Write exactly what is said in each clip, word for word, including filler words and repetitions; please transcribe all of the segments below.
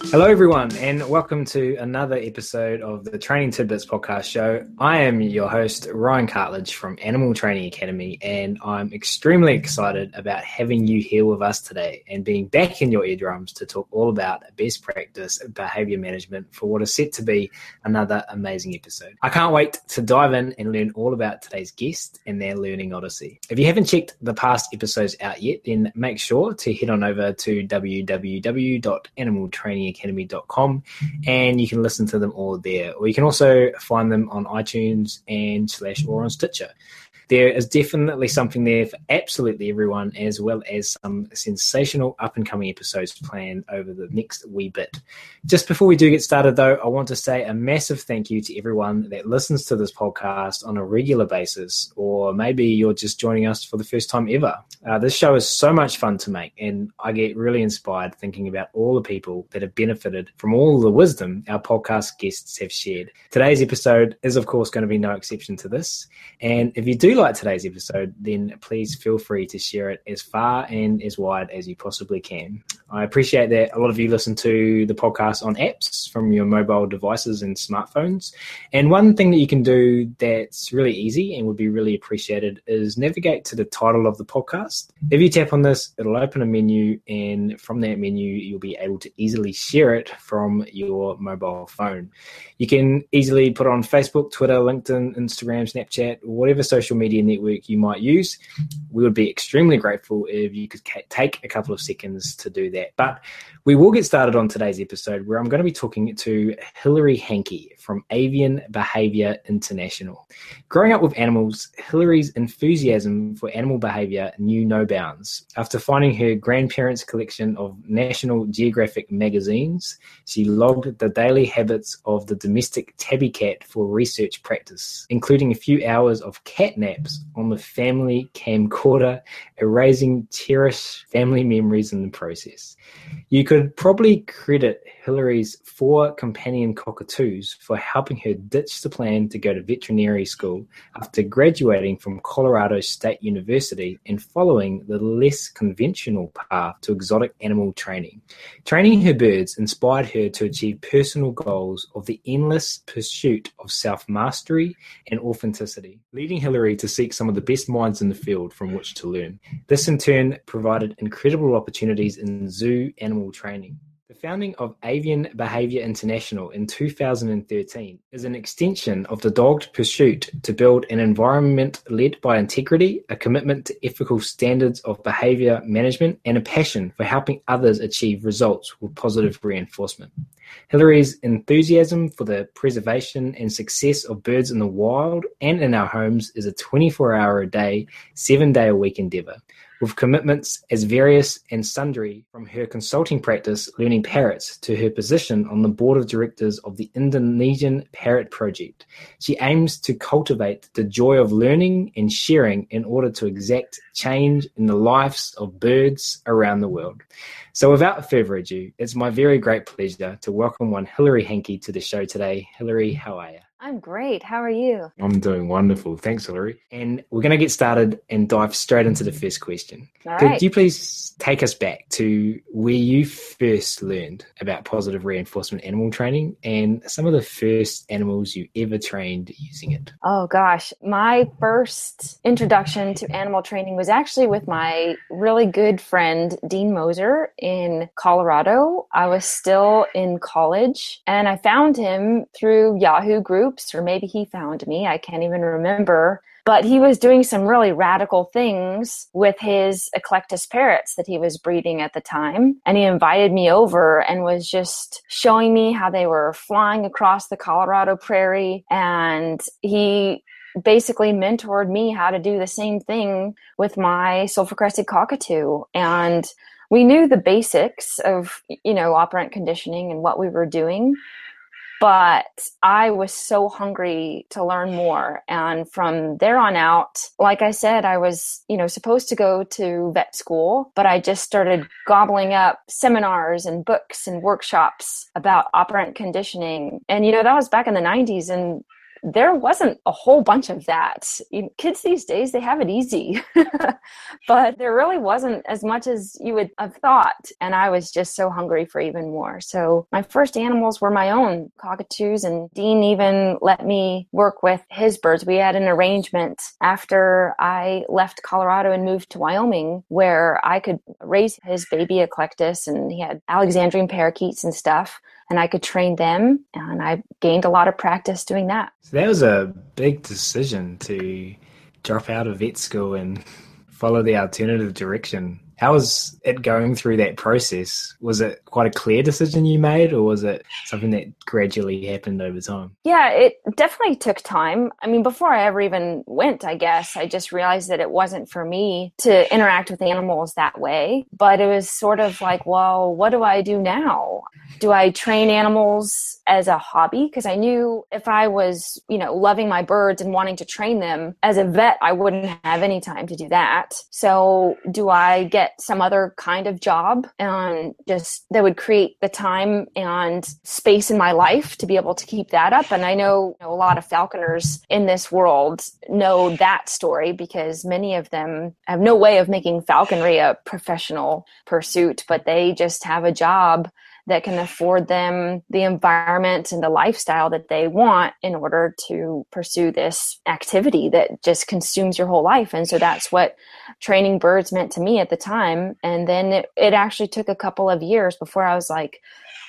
Hello, everyone, and welcome to another episode of the Training Tidbits podcast show. I am your host, Ryan Cartledge from Animal Training Academy, and I'm extremely excited about having you here with us today and being back in your eardrums to talk all about best practice behavior management for what is set to be another amazing episode. I can't wait to dive in and learn all about today's guest and their learning odyssey. If you haven't checked the past episodes out yet, then make sure to head on over to w w w dot animal training academy dot com and you can listen to them all there, or you can also find them on iTunes and slash or on Stitcher. There is definitely something there for absolutely everyone, as well as some sensational up-and-coming episodes planned over the next wee bit. Just before we do get started, though, I want to say a massive thank you to everyone that listens to this podcast on a regular basis, or maybe you're just joining us for the first time ever. Uh, this show is so much fun to make, and I get really inspired thinking about all the people that have benefited from all the wisdom our podcast guests have shared. Today's episode is, of course, going to be no exception to this, and if you do like today's episode, then please feel free to share it as far and as wide as you possibly can. I appreciate that a lot of you listen to the podcast on apps from your mobile devices and smartphones. And one thing that you can do that's really easy and would be really appreciated is navigate to the title of the podcast. If you tap on this, it'll open a menu, and from that menu, you'll be able to easily share it from your mobile phone. You can easily put it on Facebook, Twitter, LinkedIn, Instagram, Snapchat, whatever social media network you might use. We would be extremely grateful if you could ca- take a couple of seconds to do that. But we will get started on today's episode, where I'm going to be talking to Hilary Hankey from Avian Behavior International. Growing up with animals, Hilary's enthusiasm for animal behavior knew no bounds. After finding her grandparents' collection of National Geographic magazines, she logged the daily habits of the domestic tabby cat for research practice, including a few hours of cat naps on the family camcorder, erasing cherished family memories in the process. You could probably credit Hilary's four companion cockatoos for helping her ditch the plan to go to veterinary school after graduating from Colorado State University and following the less conventional path to exotic animal training. Training her birds inspired her to achieve personal goals of the endless pursuit of self-mastery and authenticity, leading Hilary to seek some of the best minds in the field from which to learn. This in turn provided incredible opportunities in zoo animal training. The founding of Avian Behavior International in two thousand thirteen is an extension of the dogged pursuit to build an environment led by integrity, a commitment to ethical standards of behavior management, and a passion for helping others achieve results with positive reinforcement. Hilary's enthusiasm for the preservation and success of birds in the wild and in our homes is a twenty-four hour a day, seven day a week endeavor, with commitments as various and sundry, from her consulting practice learning parrots to her position on the board of directors of the Indonesian Parrot Project. She aims to cultivate the joy of learning and sharing in order to exact change in the lives of birds around the world. So without further ado, it's my very great pleasure to welcome one Hilary Hankey to the show today. Hilary, how are you? I'm great. How are you? I'm doing wonderful. Thanks, Hilary. And we're going to get started and dive straight into the first question. All Could right. you please take us back to where you first learned about positive reinforcement animal training and some of the first animals you ever trained using it? Oh, gosh. My first introduction to animal training was actually with my really good friend, Dean Moser, in Colorado. I was still in college, and I found him through Yahoo groups, or maybe he found me. I can't even remember. But he was doing some really radical things with his Eclectus parrots that he was breeding at the time. And he invited me over and was just showing me how they were flying across the Colorado prairie. And he basically mentored me how to do the same thing with my sulfur-crested cockatoo. And we knew the basics of, you know, operant conditioning and what we were doing. But I was so hungry to learn more. And from there on out, like I said, I was, you know, supposed to go to vet school, but I just started gobbling up seminars and books and workshops about operant conditioning. And, you know, that was back in the nineties. And there wasn't a whole bunch of that. You know, kids these days, they have it easy, but there really wasn't as much as you would have thought. And I was just so hungry for even more. So my first animals were my own cockatoos, and Dean even let me work with his birds. We had an arrangement after I left Colorado and moved to Wyoming where I could raise his baby eclectus, and he had Alexandrian parakeets and stuff, and I could train them, and I gained a lot of practice doing that. So that was a big decision to drop out of vet school and follow the alternative direction. How was it going through that process? Was it quite a clear decision you made, or was it something that gradually happened over time? Yeah, it definitely took time. I mean, before I ever even went, I guess, I just realized that it wasn't for me to interact with animals that way. But it was sort of like, well, what do I do now? Do I train animals as a hobby? Because I knew if I was, you know, loving my birds and wanting to train them as a vet, I wouldn't have any time to do that. So do I get some other kind of job and just that would create the time and space in my life to be able to keep that up? And I know, you know a lot of falconers in this world know that story, because many of them have no way of making falconry a professional pursuit, but they just have a job that can afford them the environment and the lifestyle that they want in order to pursue this activity that just consumes your whole life. And so that's what training birds meant to me at the time. And then it, it actually took a couple of years before I was like,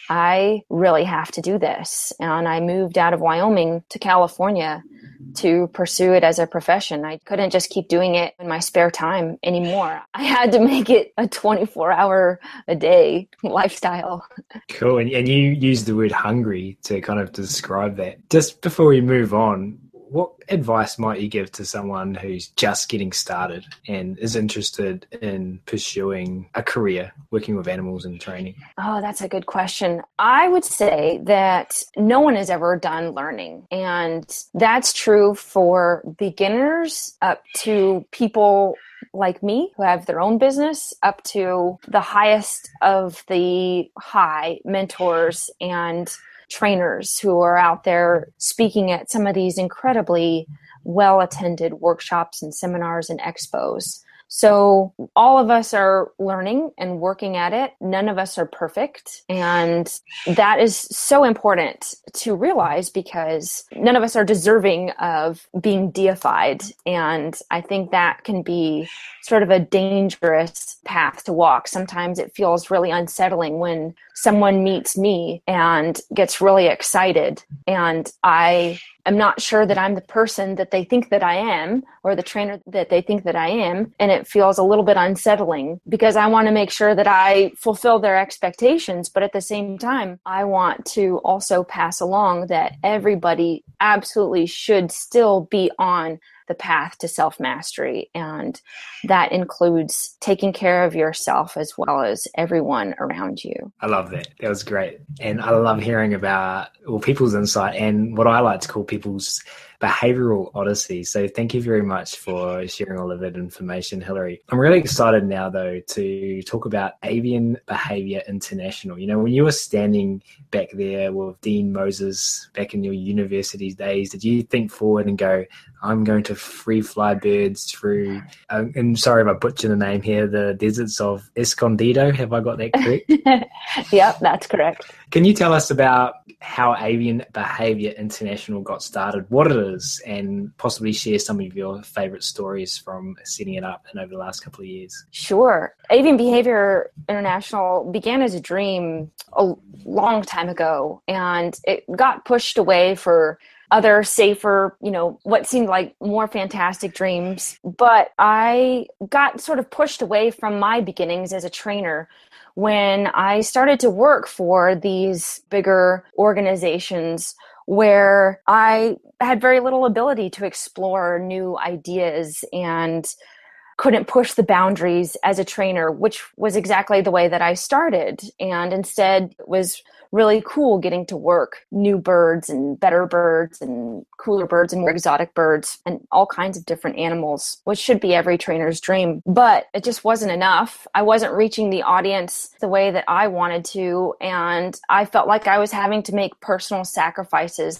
I really have to do this. And I moved out of Wyoming to California to pursue it as a profession. I couldn't just keep doing it in my spare time anymore. I had to make it a twenty-four hour a day lifestyle. Cool. And, and you used the word hungry to kind of describe that. Just before we move on, what advice might you give to someone who's just getting started and is interested in pursuing a career working with animals and training? Oh, that's a good question. I would say that no one is ever done learning. And that's true for beginners up to people like me who have their own business, up to the highest of the high mentors and trainers who are out there speaking at some of these incredibly well-attended workshops and seminars and expos. So all of us are learning and working at it. None of us are perfect. And that is so important to realize, because none of us are deserving of being deified. And I think that can be sort of a dangerous path to walk. Sometimes it feels really unsettling when someone meets me and gets really excited, and I am not sure that I'm the person that they think that I am, or the trainer that they think that I am. And it feels a little bit unsettling, because I want to make sure that I fulfill their expectations. But at the same time, I want to also pass along that everybody absolutely should still be on the path to self-mastery. And that includes taking care of yourself as well as everyone around you. I love that. That was great. And I love hearing about well, people's insight and what I like to call people's behavioral odyssey. So thank you very much for sharing all of that information, Hilary. I'm really excited now, though, to talk about Avian Behavior International. You know, when you were standing back there with Dean Moses back in your university days, did you think forward and go, I'm going to free fly birds through, um, and sorry if I butcher the name here, the deserts of Escondido? Have I got that correct? Yep, that's correct. Can you tell us about how Avian Behavior International got started, what it is, and possibly share some of your favorite stories from setting it up and over the last couple of years? Sure. Avian Behavior International began as a dream a long time ago, and it got pushed away for other safer, you know, what seemed like more fantastic dreams. But I got sort of pushed away from my beginnings as a trainer when I started to work for these bigger organizations where I had very little ability to explore new ideas and couldn't push the boundaries as a trainer, which was exactly the way that I started. And instead it was really cool getting to work new birds and better birds and cooler birds and more exotic birds and all kinds of different animals, which should be every trainer's dream. But it just wasn't enough. I wasn't reaching the audience the way that I wanted to. And I felt like I was having to make personal sacrifices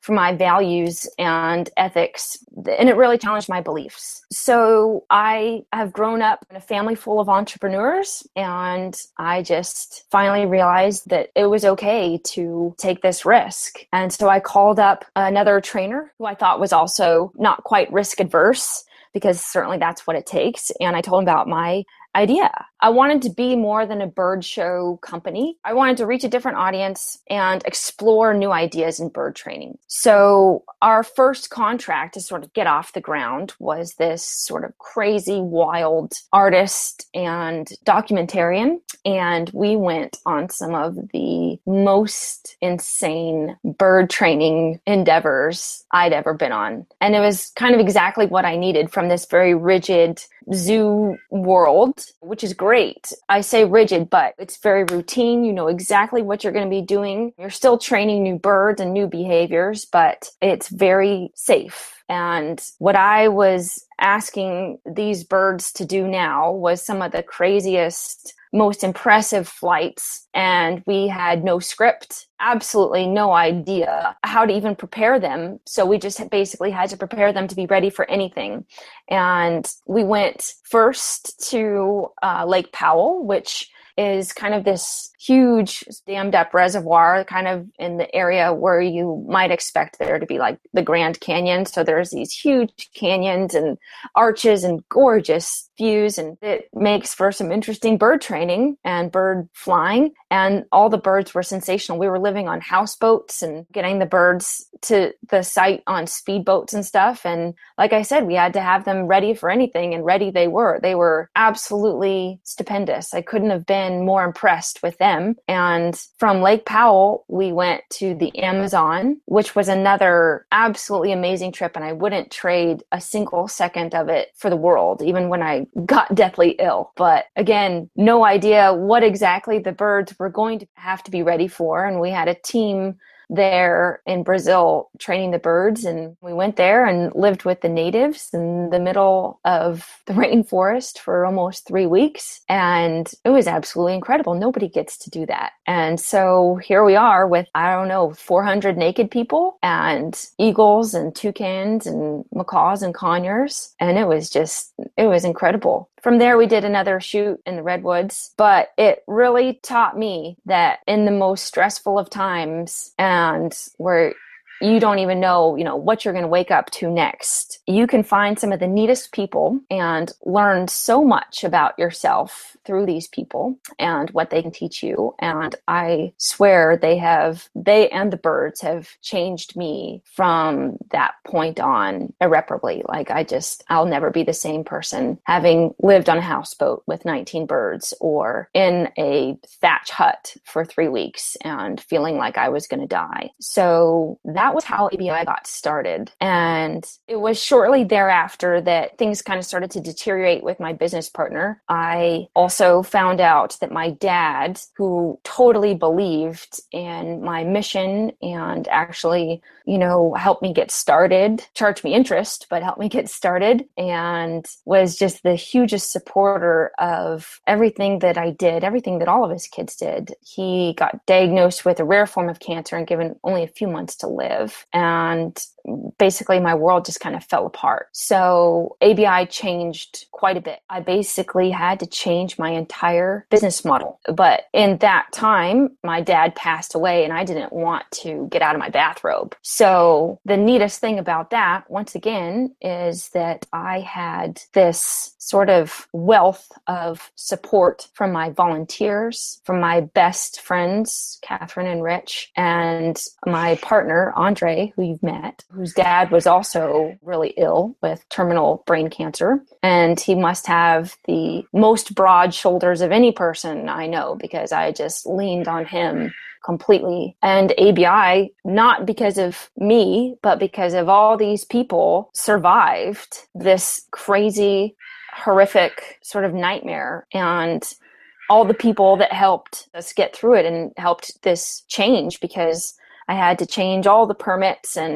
for my values and ethics. And it really challenged my beliefs. So I have grown up in a family full of entrepreneurs, and I just finally realized that it was okay to take this risk. And so I called up another trainer who I thought was also not quite risk adverse, because certainly that's what it takes. And I told him about my idea. I wanted to be more than a bird show company. I wanted to reach a different audience and explore new ideas in bird training. So our first contract to sort of get off the ground was this sort of crazy, wild artist and documentarian. And we went on some of the most insane bird training endeavors I'd ever been on. And it was kind of exactly what I needed from this very rigid zoo world, which is great. I say rigid, but it's very routine. You know exactly what you're going to be doing. You're still training new birds and new behaviors, but it's very safe. And what I was asking these birds to do now was some of the craziest, most impressive flights, and we had no script, absolutely no idea how to even prepare them. So we just basically had to prepare them to be ready for anything. And we went first to uh, Lake Powell, which is kind of this huge dammed up reservoir, kind of in the area where you might expect there to be like the Grand Canyon. So there's these huge canyons and arches and gorgeous views, and it makes for some interesting bird training and bird flying. And all the birds were sensational. We were living on houseboats and getting the birds to the site on speedboats and stuff. And like I said, we had to have them ready for anything, and ready they were. They were absolutely stupendous. I couldn't have been more impressed with them. And from Lake Powell, we went to the Amazon, which was another absolutely amazing trip. And I wouldn't trade a single second of it for the world, even when I got deathly ill. But again, no idea what exactly the birds were going to have to be ready for. And we had a team there in Brazil training the birds, and we went there and lived with the natives in the middle of the rainforest for almost three weeks, and it was absolutely incredible. Nobody gets to do that. And so here we are with, I don't know, four hundred naked people and eagles and toucans and macaws and conures, and it was just, it was incredible. From there, we did another shoot in the redwoods, but it really taught me that in the most stressful of times, and where you don't even know, you know, what you're going to wake up to next, you can find some of the neatest people and learn so much about yourself through these people and what they can teach you. And I swear they have, they and the birds have changed me from that point on irreparably. Like I just, I'll never be the same person having lived on a houseboat with nineteen birds or in a thatch hut for three weeks and feeling like I was going to die. So that was how A B I got started. And it was shortly thereafter that things kind of started to deteriorate with my business partner. I also found out that my dad, who totally believed in my mission and actually, you know, helped me get started, charged me interest, but helped me get started, and was just the hugest supporter of everything that I did, everything that all of his kids did. He got diagnosed with a rare form of cancer and given only a few months to live. And basically my world just kind of fell apart. So A B I changed quite a bit. I basically had to change my entire business model. But in that time, my dad passed away and I didn't want to get out of my bathrobe. So the neatest thing about that, once again, is that I had this sort of wealth of support from my volunteers, from my best friends, Catherine and Rich, and my partner, Andre, who you've met, whose dad was also really ill with terminal brain cancer. And he must have the most broad shoulders of any person I know, because I just leaned on him completely. And A B I, not because of me, but because of all these people, survived this crazy, horrific sort of nightmare. And all the people that helped us get through it and helped this change, because I had to change all the permits and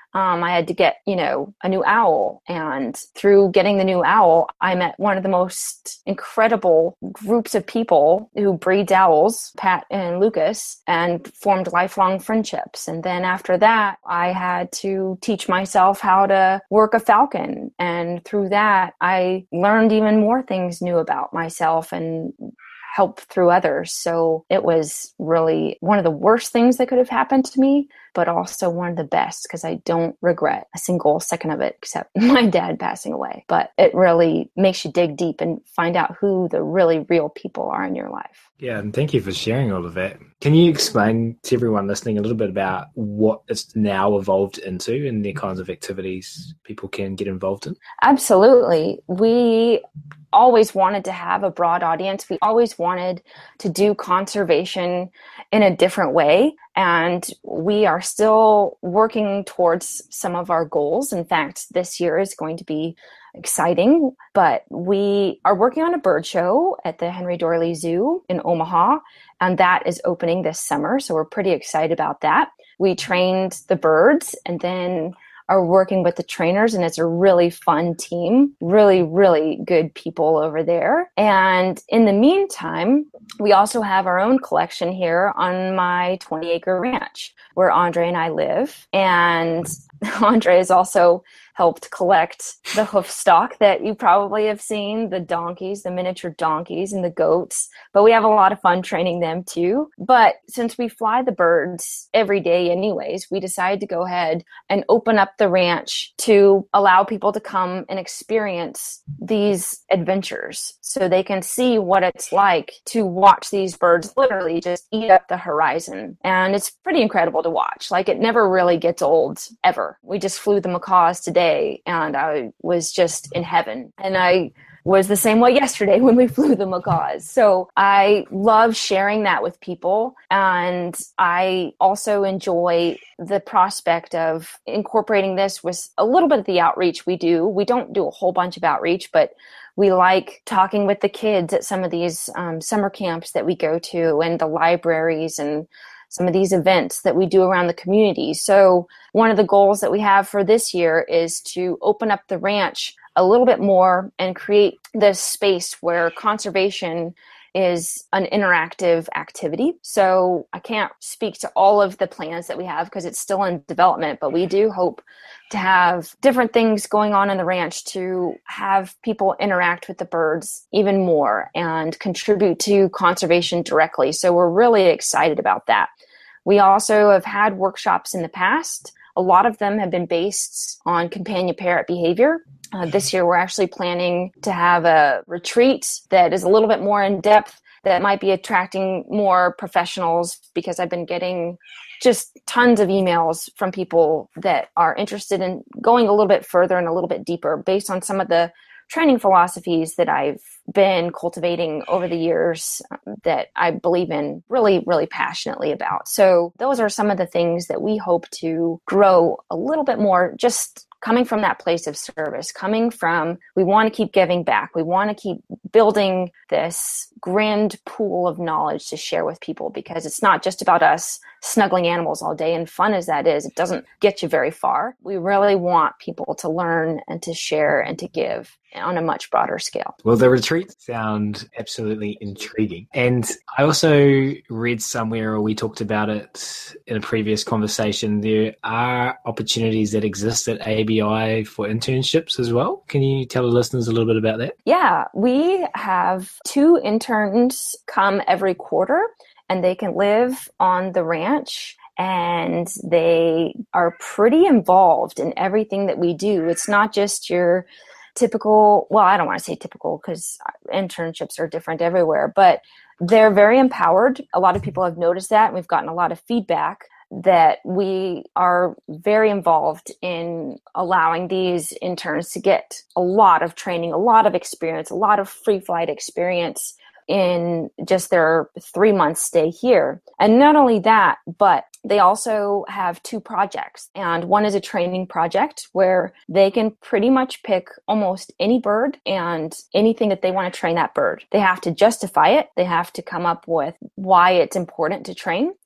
Um, I had to get, you know, a new owl. And through getting the new owl, I met one of the most incredible groups of people who breeds owls, Pat and Lucas, and formed lifelong friendships. And then after that, I had to teach myself how to work a falcon. And through that, I learned even more things new about myself and help through others. So it was really one of the worst things that could have happened to me, but also one of the best, because I don't regret a single second of it except my dad passing away. But it really makes you dig deep and find out who the really real people are in your life. Yeah, and thank you for sharing all of that. Can you explain to everyone listening a little bit about what it's now evolved into and the kinds of activities people can get involved in? Absolutely. We always wanted to have a broad audience. We always wanted to do conservation in a different way. And we are still working towards some of our goals. In fact, this year is going to be exciting, but we are working on a bird show at the Henry Doorly Zoo in Omaha, and that is opening this summer. So we're pretty excited about that. We trained the birds and then are working with the trainers, and it's a really fun team, really, really good people over there. And in the meantime, we also have our own collection here on my twenty acre ranch where Andre and I live. And Andre has also helped collect the hoof stock that you probably have seen, the donkeys, the miniature donkeys and the goats. But we have a lot of fun training them too. But since we fly the birds every day anyways, we decided to go ahead and open up the ranch to allow people to come and experience these adventures so they can see what it's like to watch these birds literally just eat up the horizon. And it's pretty incredible to watch. Like, it never really gets old, ever. We just flew the macaws today, and I was just in heaven. And I was the same way yesterday when we flew the macaws. So I love sharing that with people. And I also enjoy the prospect of incorporating this with a little bit of the outreach we do. We don't do a whole bunch of outreach, but we like talking with the kids at some of these um, summer camps that we go to, and the libraries, and some of these events that we do around the community. So one of the goals that we have for this year is to open up the ranch a little bit more and create this space where conservation is an interactive activity. So I can't speak to all of the plans that we have because it's still in development, but we do hope to have different things going on in the ranch to have people interact with the birds even more and contribute to conservation directly. So we're really excited about that. We also have had workshops in the past. A lot of them have been based on companion parrot behavior. Uh, this year, we're actually planning to have a retreat that is a little bit more in depth, that might be attracting more professionals, because I've been getting just tons of emails from people that are interested in going a little bit further and a little bit deeper based on some of the training philosophies that I've been cultivating over the years that I believe in really, really passionately about. So those are some of the things that we hope to grow a little bit more, just coming from that place of service, coming from, we want to keep giving back. We want to keep building this grand pool of knowledge to share with people, because it's not just about us snuggling animals all day, and fun as that is, it doesn't get you very far. We really want people to learn and to share and to give on a much broader scale. Well, the retreats sound absolutely intriguing. And I also read somewhere, or we talked about it in a previous conversation, there are opportunities that exist at A B I for internships as well. Can you tell the listeners a little bit about that? Yeah, we have two interns come every quarter, and they can live on the ranch, and they are pretty involved in everything that we do. It's not just your typical, well, I don't want to say typical because internships are different everywhere, but they're very empowered. A lot of people have noticed that, and we've gotten a lot of feedback that we are very involved in allowing these interns to get a lot of training, a lot of experience, a lot of free flight experience in just their three month stay here. And not only that, but they also have two projects. And one is a training project where they can pretty much pick almost any bird and anything that they want to train that bird. They have to justify it. They have to come up with why it's important to train.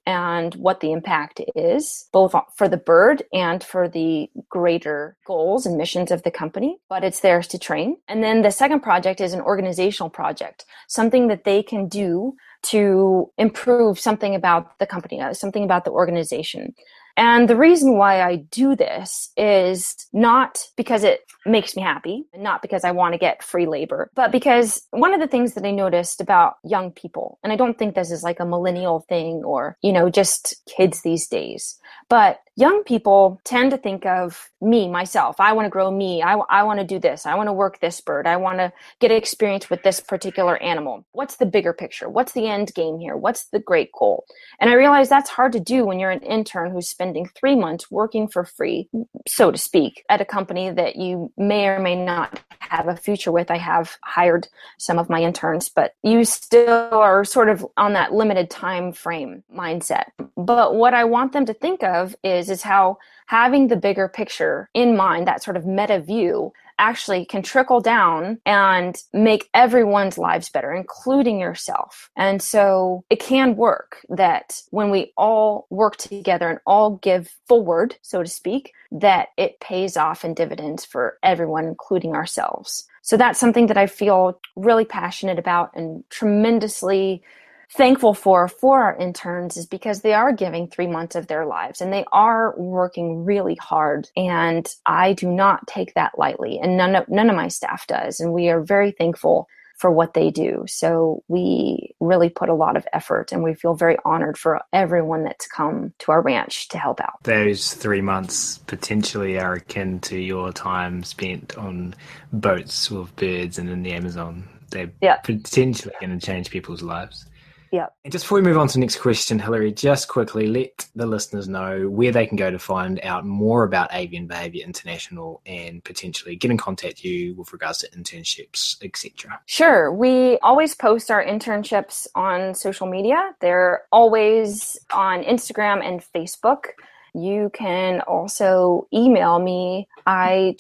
and what the impact is, both for the bird and for the greater goals and missions of the company, but it's theirs to train. And then the second project is an organizational project, something that they can do to improve something about the company, something about the organization. And the reason why I do this is not because it makes me happy, and not because I want to get free labor, but because one of the things that I noticed about young people, and I don't think this is like a millennial thing or, you know, just kids these days, but young people tend to think of me, myself. I want to grow me. I, I want to do this. I want to work this bird. I want to get experience with this particular animal. What's the bigger picture? What's the end game here? What's the great goal? And I realize that's hard to do when you're an intern who's spending three months working for free, so to speak, at a company that you may or may not have a future with. I have hired some of my interns, but you still are sort of on that limited time frame mindset. But what I want them to think of is, is how having the bigger picture in mind, that sort of meta view, actually can trickle down and make everyone's lives better, including yourself. And so it can work that when we all work together and all give forward, so to speak, that it pays off in dividends for everyone, including ourselves. So that's something that I feel really passionate about and tremendously thankful for for our interns, is because they are giving three months of their lives and they are working really hard. And I do not take that lightly, and none of, none of my staff does. And we are very thankful for what they do. So we really put a lot of effort, and we feel very honored for everyone that's come to our ranch to help out. Those three months potentially are akin to your time spent on boats with birds and in the Amazon. They're yeah. potentially going to change people's lives. Yeah. And just before we move on to the next question, Hilary, just quickly let the listeners know where they can go to find out more about Avian Behaviour International and potentially get in contact with you with regards to internships, et cetera. Sure. We always post our internships on social media. They're always on Instagram and Facebook. You can also email me. I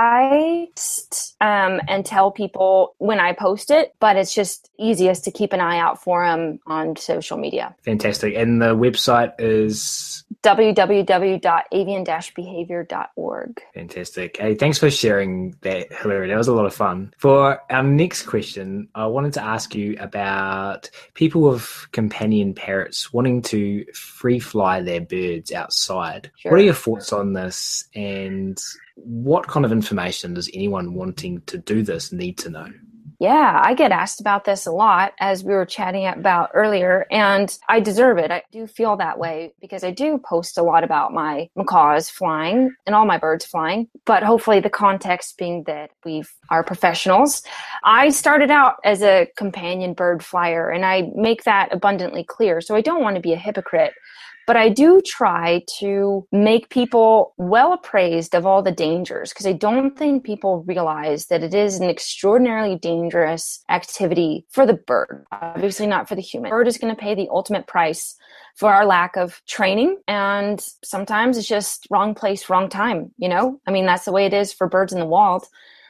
try um, and tell people when I post it, but it's just easiest to keep an eye out for them on social media. Fantastic. And the website is w w w dot avian dash behavior dot org. Fantastic. Hey, thanks for sharing that, Hilary. That was a lot of fun. For our next question, I wanted to ask you about people with companion parrots wanting to free fly their birds outside. Sure. What are your thoughts on this, and what kind of information does anyone wanting to do this need to know? Yeah, I get asked about this a lot, as we were chatting about earlier, and I deserve it. I do feel that way because I do post a lot about my macaws flying and all my birds flying, but hopefully the context being that we are professionals. I started out as a companion bird flyer, and I make that abundantly clear, so I don't want to be a hypocrite. But I do try to make people well appraised of all the dangers, because I don't think people realize that it is an extraordinarily dangerous activity for the bird, obviously not for the human. The bird is going to pay the ultimate price for our lack of training, and sometimes it's just wrong place, wrong time, you know? I mean, that's the way it is for birds in the wild.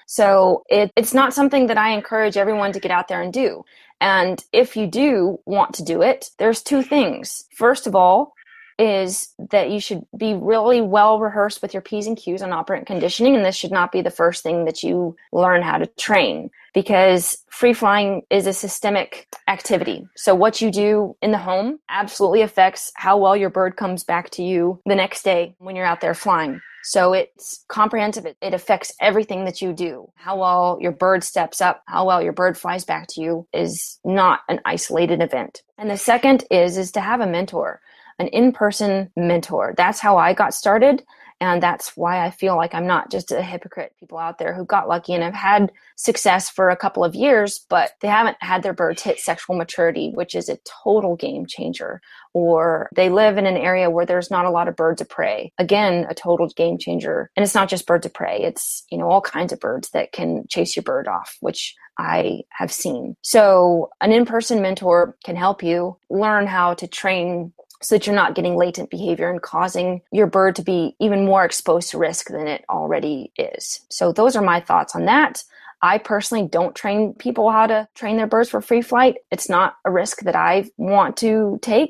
So it, it's not something that I encourage everyone to get out there and do. And if you do want to do it, there's two things. First of all, is that you should be really well rehearsed with your P's and Q's on operant conditioning, and this should not be the first thing that you learn how to train, because free flying is a systemic activity. So what you do in the home absolutely affects how well your bird comes back to you the next day when you're out there flying. So it's comprehensive. It, it affects everything that you do. How well your bird steps up, how well your bird flies back to you is not an isolated event. And the second is, is to have a mentor. An in-person mentor. That's how I got started. And that's why I feel like I'm not just a hypocrite. People out there who got lucky and have had success for a couple of years, but they haven't had their birds hit sexual maturity, which is a total game changer. Or they live in an area where there's not a lot of birds of prey. Again, a total game changer. And it's not just birds of prey. It's, you know, all kinds of birds that can chase your bird off, which I have seen. So an in-person mentor can help you learn how to train so that you're not getting latent behavior and causing your bird to be even more exposed to risk than it already is. So those are my thoughts on that. I personally don't train people how to train their birds for free flight. It's not a risk that I want to take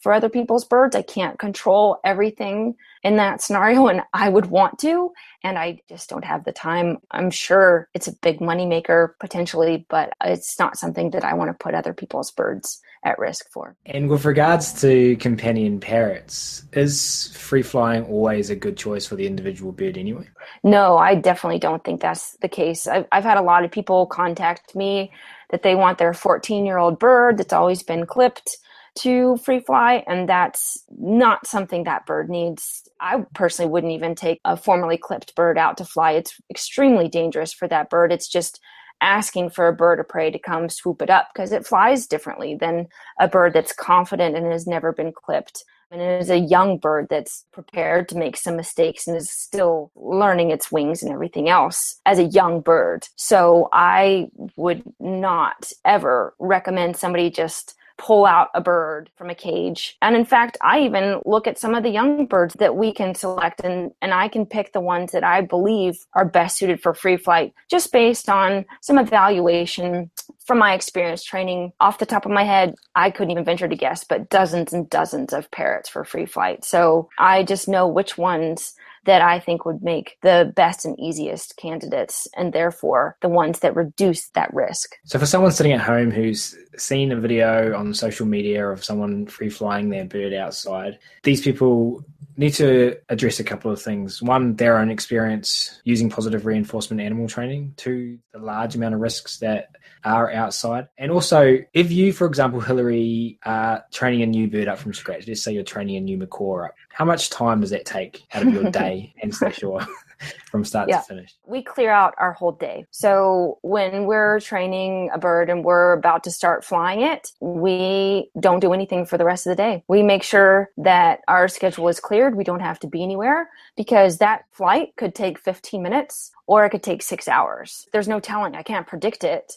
for other people's birds. I can't control everything in that scenario, and I would want to, and I just don't have the time. I'm sure it's a big moneymaker potentially, but it's not something that I want to put other people's birds at risk for. And with regards to companion parrots, is free flying always a good choice for the individual bird anyway? No, I definitely don't think that's the case. I've, I've had a lot of people contact me that they want their fourteen-year-old bird that's always been clipped to free fly, and that's not something that bird needs. I personally wouldn't even take a formerly clipped bird out to fly. It's extremely dangerous for that bird. It's just asking for a bird of prey to come swoop it up, because it flies differently than a bird that's confident and has never been clipped. And it is a young bird that's prepared to make some mistakes and is still learning its wings and everything else as a young bird. So I would not ever recommend somebody just pull out a bird from a cage. And in fact, I even look at some of the young birds that we can select, and, and I can pick the ones that I believe are best suited for free flight, just based on some evaluation from my experience training. Off the top of my head, I couldn't even venture to guess, but dozens and dozens of parrots for free flight. So I just know which ones that I think would make the best and easiest candidates, and therefore the ones that reduce that risk. So for someone sitting at home who's seen a video on social media of someone free flying their bird outside, these people need to address a couple of things. One, their own experience using positive reinforcement animal training. Two, the large amount of risks that are outside. And also, if you, for example, Hillary, are training a new bird up from scratch, let's say you're training a new macaw up, how much time does that take out of your day and slash your from start yeah. to finish? We clear out our whole day. So when we're training a bird and we're about to start flying it, we don't do anything for the rest of the day. We make sure that our schedule is cleared. We don't have to be anywhere, because that flight could take fifteen minutes or it could take six hours. There's no telling. I can't predict it.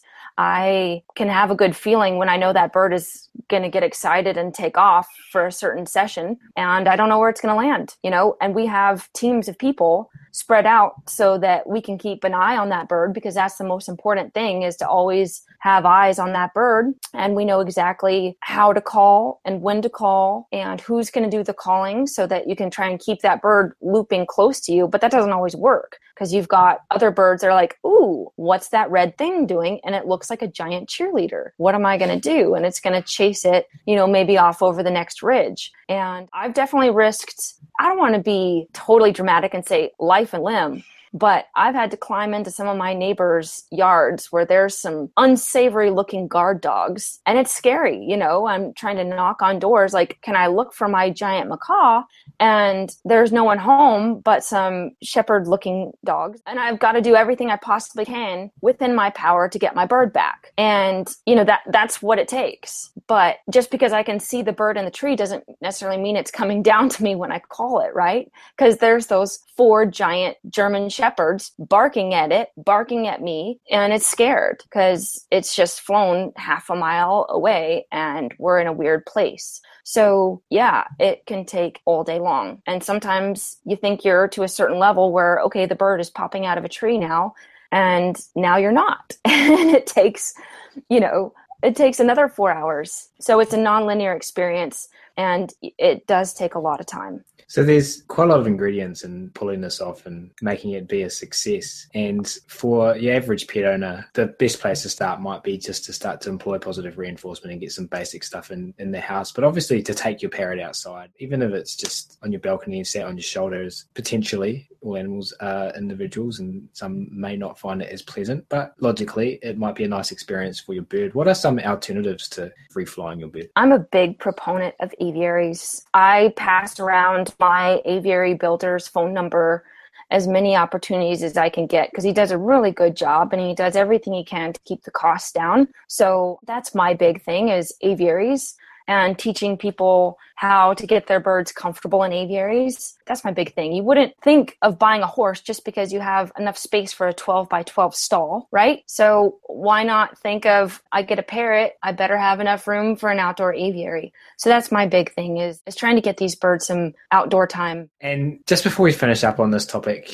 I can have a good feeling when I know that bird is going to get excited and take off for a certain session, and I don't know where it's going to land, you know, and we have teams of people spread out so that we can keep an eye on that bird, because that's the most important thing, is to always have eyes on that bird. And we know exactly how to call and when to call and who's going to do the calling, so that you can try and keep that bird looping close to you. But that doesn't always work, because you've got other birds that are like, ooh, what's that red thing doing? And it looks like a giant cheerleader. What am I going to do? And it's going to chase it, you know, maybe off over the next ridge. And I've definitely risked, I don't want to be totally dramatic and say life and limb, but I've had to climb into some of my neighbors' yards where there's some unsavory looking guard dogs. And it's scary, you know, I'm trying to knock on doors like, can I look for my giant macaw? And there's no one home but some shepherd looking dogs. And I've got to do everything I possibly can within my power to get my bird back. And, you know, that that's what it takes. But just because I can see the bird in the tree doesn't necessarily mean it's coming down to me when I call it, right? Because there's those four giant German shepherds barking at it, barking at me, and it's scared because it's just flown half a mile away and we're in a weird place. So yeah, it can take all day long. And sometimes you think you're to a certain level where, okay, the bird is popping out of a tree now, and now you're not. And it takes, you know, it takes another four hours. So it's a nonlinear experience, and it does take a lot of time. So there's quite a lot of ingredients in pulling this off and making it be a success. And for your average pet owner, the best place to start might be just to start to employ positive reinforcement and get some basic stuff in, in the house. But obviously to take your parrot outside, even if it's just on your balcony and sat on your shoulders, potentially all animals are individuals and some may not find it as pleasant, but logically it might be a nice experience for your bird. What are some alternatives to free flying your bird? I'm a big proponent of aviaries. I passed around my aviary builder's phone number as many opportunities as I can get, because he does a really good job and he does everything he can to keep the costs down. So that's my big thing, is aviaries and teaching people how to get their birds comfortable in aviaries. That's my big thing. You wouldn't think of buying a horse just because you have enough space for a twelve by twelve stall, right? So why not think of, I get a parrot, I better have enough room for an outdoor aviary. So that's my big thing, is, is trying to get these birds some outdoor time. And just before we finish up on this topic,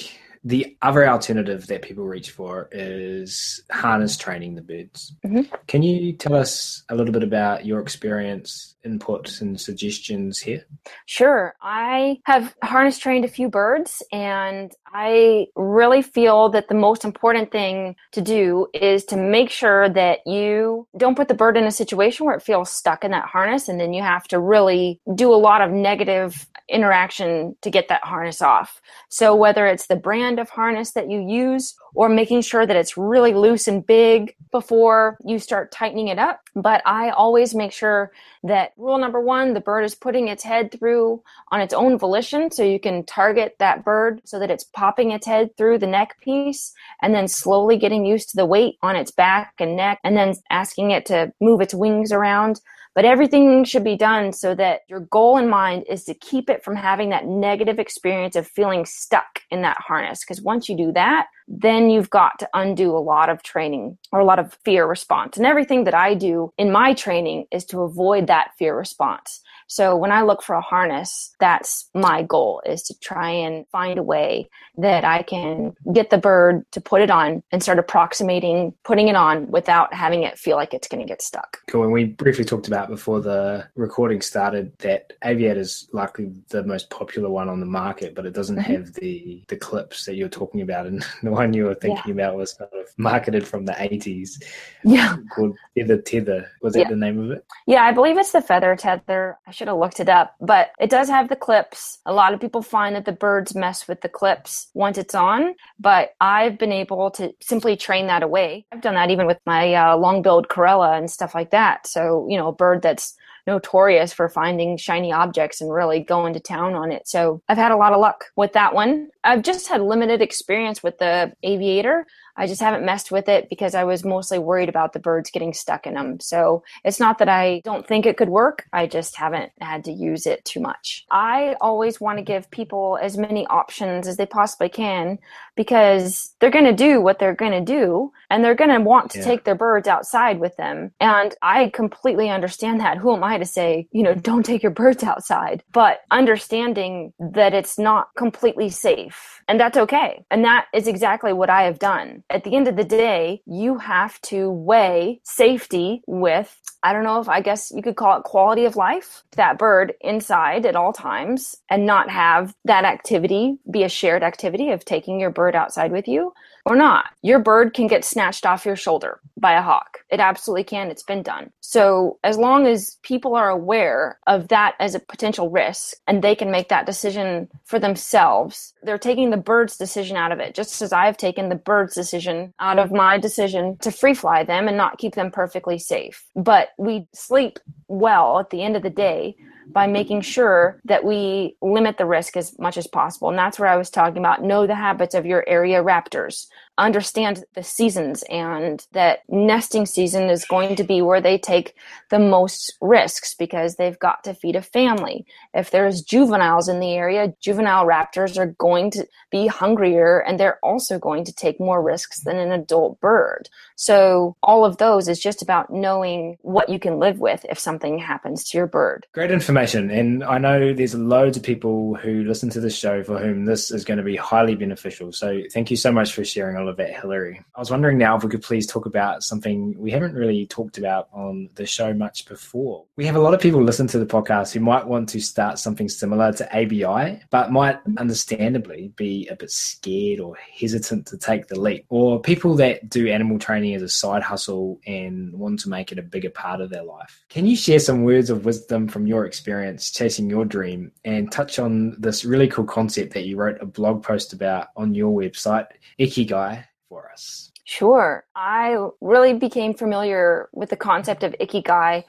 The other alternative that people reach for is harness training the birds. Mm-hmm. Can you tell us a little bit about your experience, inputs, and suggestions here? Sure. I have harness trained a few birds, and I really feel that the most important thing to do is to make sure that you don't put the bird in a situation where it feels stuck in that harness, and then you have to really do a lot of negative interaction to get that harness off. So whether it's the brand of harness that you use or making sure that it's really loose and big before you start tightening it up. But I always make sure that rule number one, the bird is putting its head through on its own volition, so you can target that bird so that it's popping its head through the neck piece and then slowly getting used to the weight on its back and neck and then asking it to move its wings around. But everything should be done so that your goal in mind is to keep it from having that negative experience of feeling stuck in that harness. Because once you do that, then you've got to undo a lot of training or a lot of fear response. And everything that I do in my training is to avoid that fear response. So when I look for a harness, that's my goal, is to try and find a way that I can get the bird to put it on and start approximating putting it on without having it feel like it's going to get stuck. Cool. And we briefly talked about before the recording started that Aviator is likely the most popular one on the market, but it doesn't mm-hmm. have the, the clips that you're talking about. And the one you were thinking yeah. about was sort of marketed from the eighties. Yeah. Called Tether Tether. Was that yeah. the name of it? Yeah, I believe it's the Feather Tether. I should have looked it up, but it does have the clips. A lot of people find that the birds mess with the clips once it's on, but I've been able to simply train that away. I've done that even with my uh, long-billed Corella and stuff like that. So, you know, a bird that's notorious for finding shiny objects and really going to town on it. So I've had a lot of luck with that one. I've just had limited experience with the Aviator. I just haven't messed with it because I was mostly worried about the birds getting stuck in them. So it's not that I don't think it could work. I just haven't had to use it too much. I always want to give people as many options as they possibly can because they're going to do what they're going to do and they're going to want to yeah. take their birds outside with them. And I completely understand that. Who am I to say, you know, don't take your birds outside? But understanding that it's not completely safe, and that's okay. And that is exactly what I have done. At the end of the day, you have to weigh safety with, I don't know if I guess you could call it quality of life, that bird inside at all times and not have that activity be a shared activity of taking your bird outside with you or not. Your bird can get snatched off your shoulder by a hawk. It absolutely can. It's been done. So as long as people are aware of that as a potential risk and they can make that decision for themselves, they're taking the bird's decision out of it, just as I've taken the bird's decision out of my decision to free fly them and not keep them perfectly safe. But we sleep well at the end of the day by making sure that we limit the risk as much as possible. And that's where I was talking about know the habits of your area raptors. Understand the seasons, and that nesting season is going to be where they take the most risks because they've got to feed a family. If there's juveniles in the area, juvenile raptors are going to be hungrier and they're also going to take more risks than an adult bird. So all of those is just about knowing what you can live with if something happens to your bird. Great information. And I know there's loads of people who listen to this show for whom this is going to be highly beneficial. So thank you so much for sharing all of that, Hilary. I was wondering now if we could please talk about something we haven't really talked about on the show much before. We have a lot of people listen to the podcast who might want to start something similar to A B I, but might understandably be a bit scared or hesitant to take the leap, or people that do animal training as a side hustle and want to make it a bigger part of their life. Can you share some words of wisdom from your experience chasing your dream and touch on this really cool concept that you wrote a blog post about on your website, Ikigai, for us? Sure. I really became familiar with the concept of Ikigai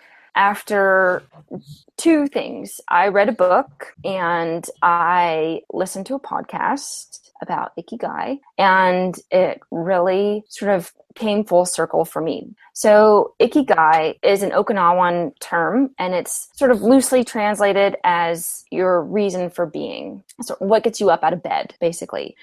after two things. I read a book and I listened to a podcast about Ikigai, and it really sort of came full circle for me. So Ikigai is an Okinawan term, and it's sort of loosely translated as your reason for being. So what gets you up out of bed, basically.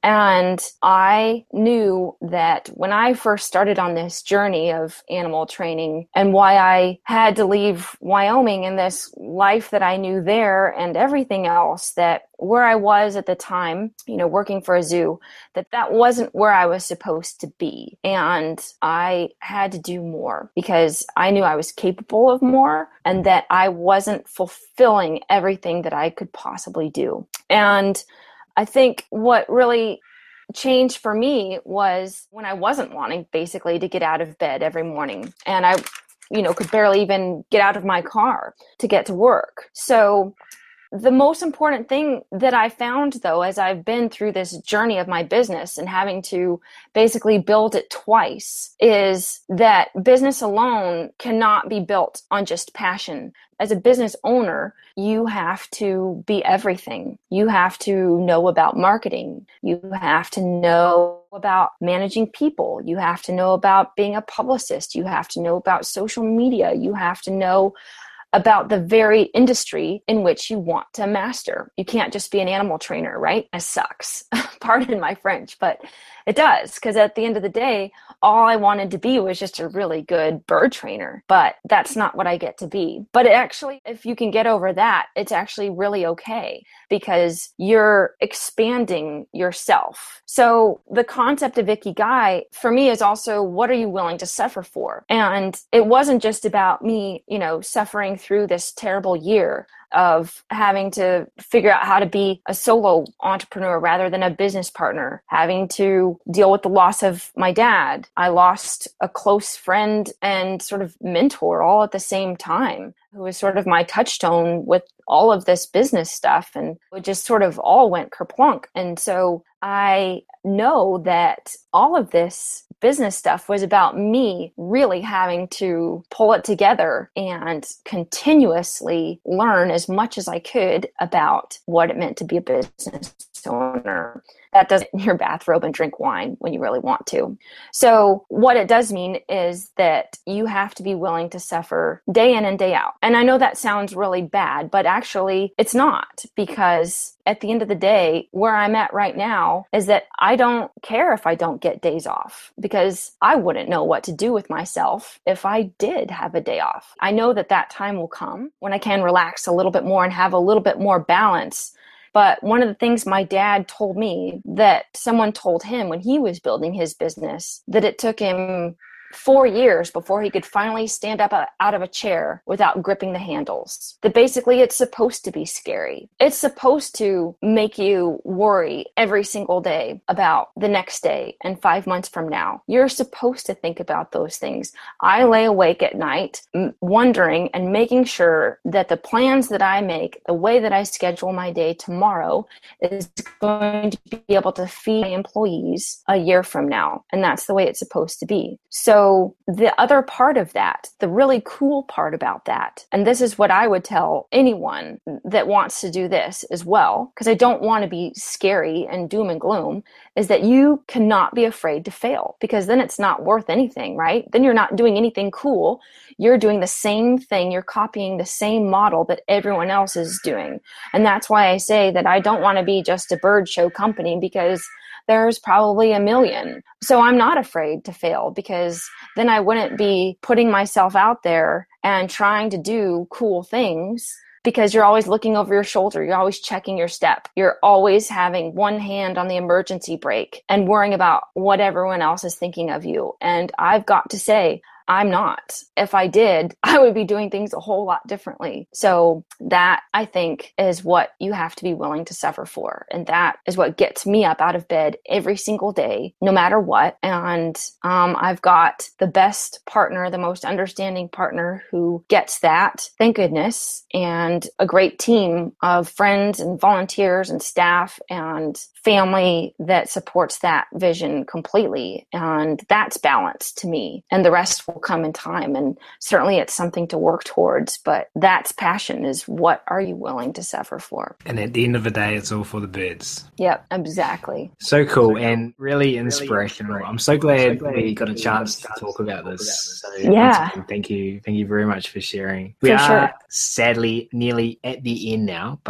And I knew that when I first started on this journey of animal training and why I had to leave Wyoming and this life that I knew there and everything else, that where I was at the time, you know, working for a zoo, that that wasn't where I was supposed to be. And I had to do more because I knew I was capable of more and that I wasn't fulfilling everything that I could possibly do. And I think what really changed for me was when I wasn't wanting basically to get out of bed every morning, and I, you know, could barely even get out of my car to get to work. So the most important thing that I found, though, as I've been through this journey of my business and having to basically build it twice, is that business alone cannot be built on just passion. As a business owner, you have to be everything. You have to know about marketing. You have to know about managing people. You have to know about being a publicist. You have to know about social media. You have to know about the very industry in which you want to master. You can't just be an animal trainer, right? It sucks. Pardon my French, but it does, because at the end of the day, all I wanted to be was just a really good bird trainer, but that's not what I get to be. But it actually, if you can get over that, it's actually really okay because you're expanding yourself. So the concept of Ikigai for me is also, what are you willing to suffer for? And it wasn't just about me, you know, suffering through this terrible year of having to figure out how to be a solo entrepreneur rather than a business partner, having to deal with the loss of my dad. I lost a close friend and sort of mentor all at the same time, who was sort of my touchstone with all of this business stuff, and it just sort of all went kerplunk. And so I know that all of this business stuff was about me really having to pull it together and continuously learn as much as I could about what it meant to be a business owner. That doesn't mean your bathrobe and drink wine when you really want to. So what it does mean is that you have to be willing to suffer day in and day out. And I know that sounds really bad, but actually it's not, because at the end of the day, where I'm at right now is that I don't care if I don't get days off, because I wouldn't know what to do with myself if I did have a day off. I know that that time will come when I can relax a little bit more and have a little bit more balance. But one of the things my dad told me that someone told him when he was building his business, that it took him four years before he could finally stand up out of a chair without gripping the handles. That basically it's supposed to be scary. It's supposed to make you worry every single day about the next day and five months from now. You're supposed to think about those things. I lay awake at night wondering and making sure that the plans that I make, the way that I schedule my day tomorrow, is going to be able to feed my employees a year from now. And that's the way it's supposed to be. So So the other part of that, the really cool part about that, and this is what I would tell anyone that wants to do this as well, because I don't want to be scary and doom and gloom, is that you cannot be afraid to fail, because then it's not worth anything, right? Then you're not doing anything cool. You're doing the same thing. You're copying the same model that everyone else is doing. And that's why I say that I don't want to be just a bird show company, because there's probably a million. So I'm not afraid to fail, because then I wouldn't be putting myself out there and trying to do cool things, because you're always looking over your shoulder. You're always checking your step. You're always having one hand on the emergency brake and worrying about what everyone else is thinking of you. And I've got to say, I'm not. If I did, I would be doing things a whole lot differently. So that, I think, is what you have to be willing to suffer for. And that is what gets me up out of bed every single day, no matter what. And um, I've got the best partner, the most understanding partner who gets that, thank goodness, and a great team of friends and volunteers and staff and family that supports that vision completely. And that's balance to me. And the rest will come in time. And certainly it's something to work towards, but that's passion, is what are you willing to suffer for? And at the end of the day, it's all for the birds. Yep, exactly. So cool and really inspirational. I'm so glad we got a chance to talk about this. So yeah. Thank you. Thank you very much for sharing. We for are sure. sadly nearly at the end now, but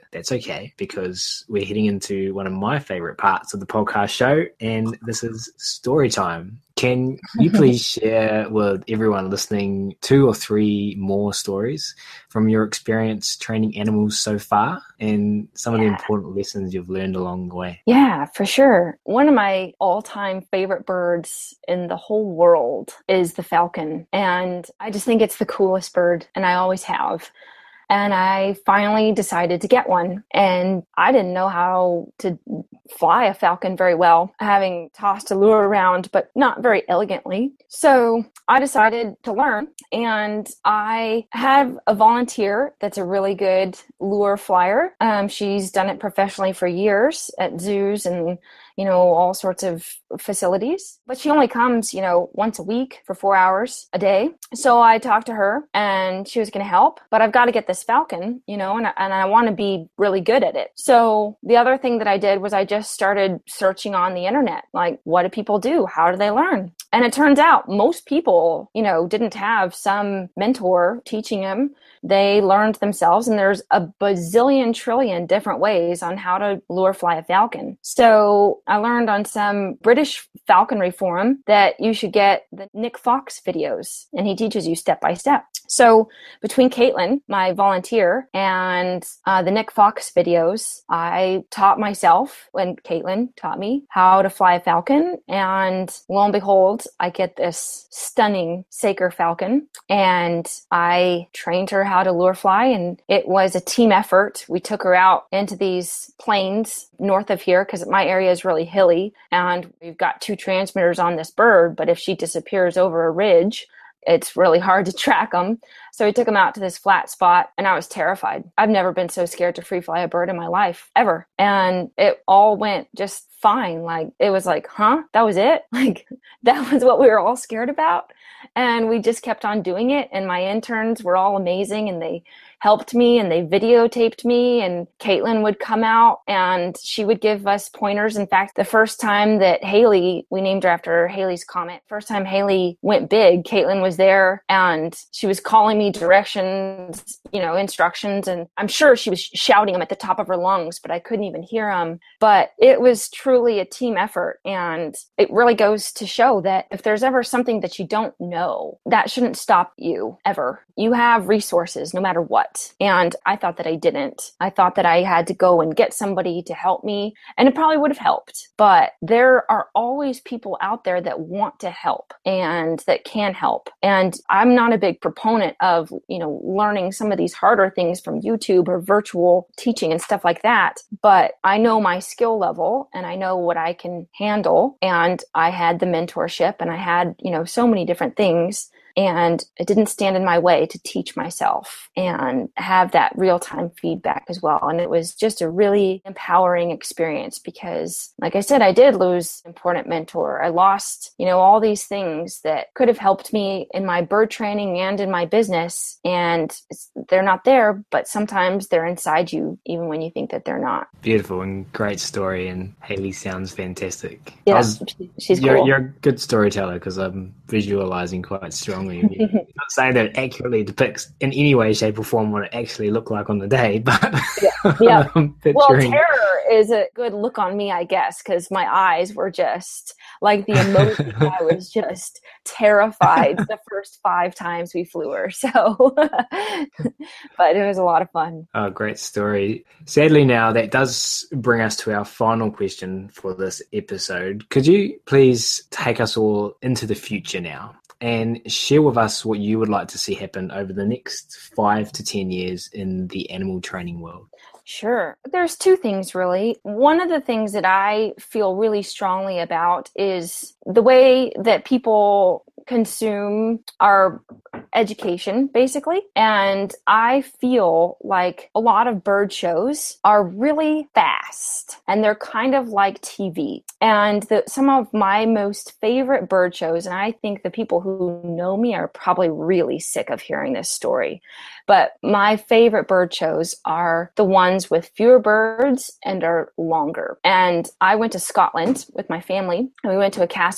that's okay, because we're heading into one of my favorite parts of the podcast show, and this is story time. Can you please share with everyone listening two or three more stories from your experience training animals so far and some yeah. of the important lessons you've learned along the way? Yeah, for sure. One of my all-time favorite birds in the whole world is the falcon. And I just think it's the coolest bird, and I always have. And I finally decided to get one. And I didn't know how to fly a falcon very well, having tossed a lure around, but not very elegantly. So I decided to learn. And I have a volunteer that's a really good lure flyer. Um, she's done it professionally for years at zoos and, you know, all sorts of facilities. But she only comes, you know, once a week for four hours a day. So I talked to her and she was going to help. But I've got to get this falcon, you know, and, and I want to be really good at it. So the other thing that I did was I just started searching on the internet. Like, what do people do? How do they learn? And it turns out most people, you know, didn't have some mentor teaching them. They learned themselves, and there's a bazillion trillion different ways on how to lure fly a falcon. So I learned on some British falconry forum that you should get the Nick Fox videos, and he teaches you step by step. So between Caitlin, my volunteer, and uh, the Nick Fox videos, I taught myself, and Caitlin taught me how to fly a falcon. And lo and behold, I get this stunning Saker falcon, and I trained her how to lure fly, and it was a team effort. We took her out into these plains north of here because my area is really hilly, and we've got two transmitters on this bird, but if she disappears over a ridge, it's really hard to track them. So we took them out to this flat spot, and I was terrified. I've never been so scared to free fly a bird in my life, ever. And it all went just fine. Like, it was like, huh? That was it? Like, that was what we were all scared about? And we just kept on doing it. And my interns were all amazing, and they helped me, and they videotaped me, and Caitlin would come out and she would give us pointers. In fact, the first time that Haley, we named her after Haley's Comet, first time Haley went big, Caitlin was there and she was calling me directions, you know, instructions. And I'm sure she was shouting them at the top of her lungs, but I couldn't even hear them. But it was truly a team effort. And it really goes to show that if there's ever something that you don't know, that shouldn't stop you ever. You have resources no matter what. And I thought that I didn't. I thought that I had to go and get somebody to help me, and it probably would have helped. But there are always people out there that want to help and that can help. And I'm not a big proponent of, you know, learning some of these harder things from YouTube or virtual teaching and stuff like that. But I know my skill level, and I know what I can handle. And I had the mentorship, and I had, you know, so many different things. And it didn't stand in my way to teach myself and have that real-time feedback as well. And it was just a really empowering experience because, like I said, I did lose an important mentor. I lost, you know, all these things that could have helped me in my bird training and in my business. And it's, they're not there, but sometimes they're inside you, even when you think that they're not. Beautiful and great story. And Haley sounds fantastic. Yeah, was, she's you're, cool. You're a good storyteller because I'm visualizing quite strongly. You're not saying that it accurately depicts in any way, shape, or form what it actually looked like on the day, but yeah, yeah. picturing... Well, terror is a good look on me, I guess, because my eyes were just like the emoji. I was just terrified the first five times we flew her. So, but it was a lot of fun. Oh, great story. Sadly, now that does bring us to our final question for this episode. Could you please take us all into the future now and share with us what you would like to see happen over the next five to ten years in the animal training world? Sure. There's two things, really. One of the things that I feel really strongly about is the way that people consume our education, basically. And I feel like a lot of bird shows are really fast, and they're kind of like T V. And the, some of my most favorite bird shows, and I think the people who know me are probably really sick of hearing this story, but my favorite bird shows are the ones with fewer birds and are longer. And I went to Scotland with my family, and we went to a castle.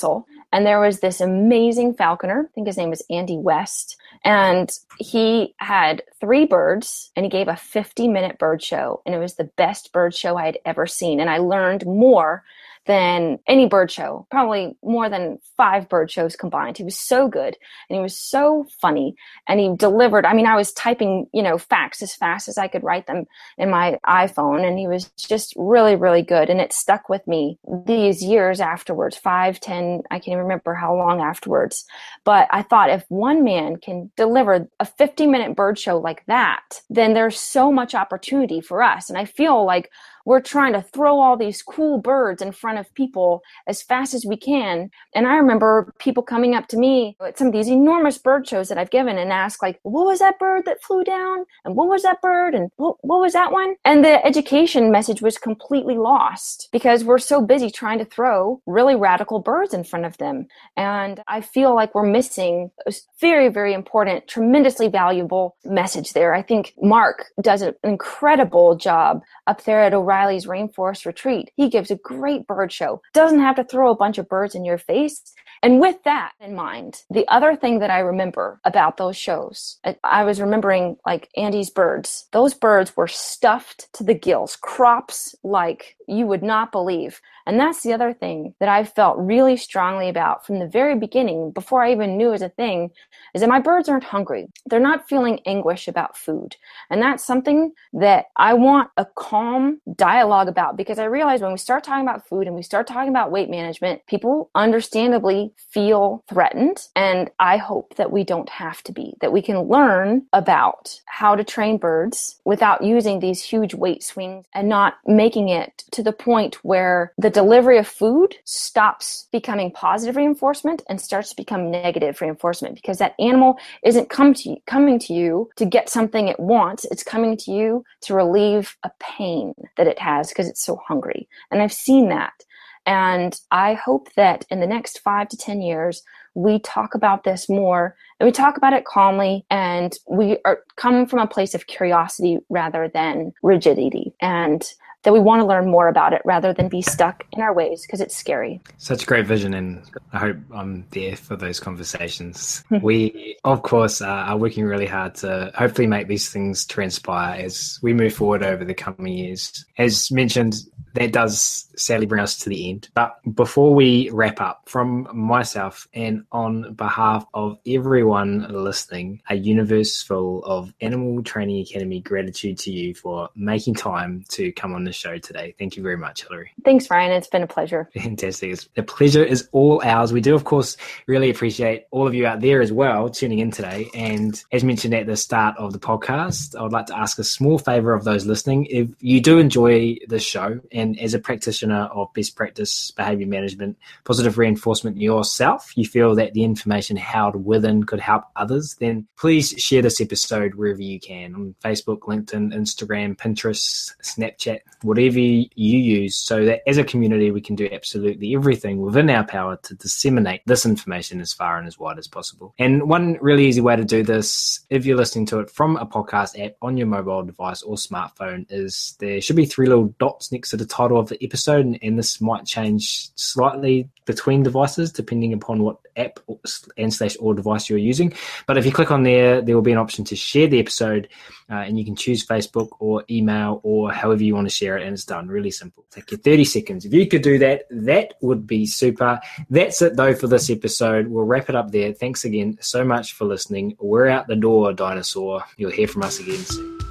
And there was this amazing falconer, I think his name was Andy West, and he had three birds and he gave a fifty minute bird show. And it was the best bird show I had ever seen. And I learned more than any bird show, probably more than five bird shows combined. He was so good and he was so funny and he delivered. I mean, I was typing, you know, facts as fast as I could write them in my iPhone, and he was just really, really good. And it stuck with me these years afterwards, five, ten, I can't even remember how long afterwards. But I thought if one man can deliver a fifty minute bird show like that, then there's so much opportunity for us. And I feel like we're trying to throw all these cool birds in front of people as fast as we can. And I remember people coming up to me at some of these enormous bird shows that I've given and ask, like, what was that bird that flew down? And what was that bird? And what, what was that one? And the education message was completely lost because we're so busy trying to throw really radical birds in front of them. And I feel like we're missing a very, very important, tremendously valuable message there. I think Mark does an incredible job up there at O'Reilly's Rainforest Retreat. He gives a great bird show. Doesn't have to throw a bunch of birds in your face. And with that in mind, the other thing that I remember about those shows, I was remembering like Andy's birds. Those birds were stuffed to the gills, crops like you would not believe. And that's the other thing that I felt really strongly about from the very beginning, before I even knew it was a thing, is that my birds aren't hungry. They're not feeling anguish about food. And that's something that I want a calm dialogue about, because I realize when we start talking about food and we start talking about weight management, people understandably feel threatened. And I hope that we don't have to be, that we can learn about how to train birds without using these huge weight swings and not making it to the point where the delivery of food stops becoming positive reinforcement and starts to become negative reinforcement, because that animal isn't come to you, coming to you to get something it wants. It's coming to you to relieve a pain that it has because it's so hungry. And I've seen that. And I hope that in the next five to ten years, we talk about this more and we talk about it calmly, and we are come from a place of curiosity rather than rigidity, and that we want to learn more about it rather than be stuck in our ways because it's scary. Such a great vision, and I hope I'm there for those conversations. We, of course, uh, are working really hard to hopefully make these things transpire as we move forward over the coming years. As mentioned, that does sadly bring us to the end. But before we wrap up, from myself and on behalf of everyone listening, a universe full of Animal Training Academy gratitude to you for making time to come on the show today. Thank you very much, Hilary. Thanks, Ryan. It's been a pleasure. Fantastic. The pleasure is all ours. We do, of course, really appreciate all of you out there as well tuning in today. And as mentioned at the start of the podcast, I would like to ask a small favor of those listening. If you do enjoy this show, and as a practitioner of best practice behavior management, positive reinforcement yourself, you feel that the information held within could help others, then please share this episode wherever you can, on Facebook, LinkedIn, Instagram, Pinterest, Snapchat, whatever you use, so that as a community we can do absolutely everything within our power to disseminate this information as far and as wide as possible. And one really easy way to do this, if you're listening to it from a podcast app on your mobile device or smartphone, is there should be three little dots next to the title of the episode, and, and this might change slightly between devices depending upon what app and slash or device you're using. But if you click on there, there will be an option to share the episode, uh, and you can choose Facebook or email or however you want to share it, and it's done. Really simple. Take your thirty seconds. If you could do that, that would be super. That's it though for this episode. We'll wrap it up there. Thanks again so much for listening. We're out the door, dinosaur. You'll hear from us again soon.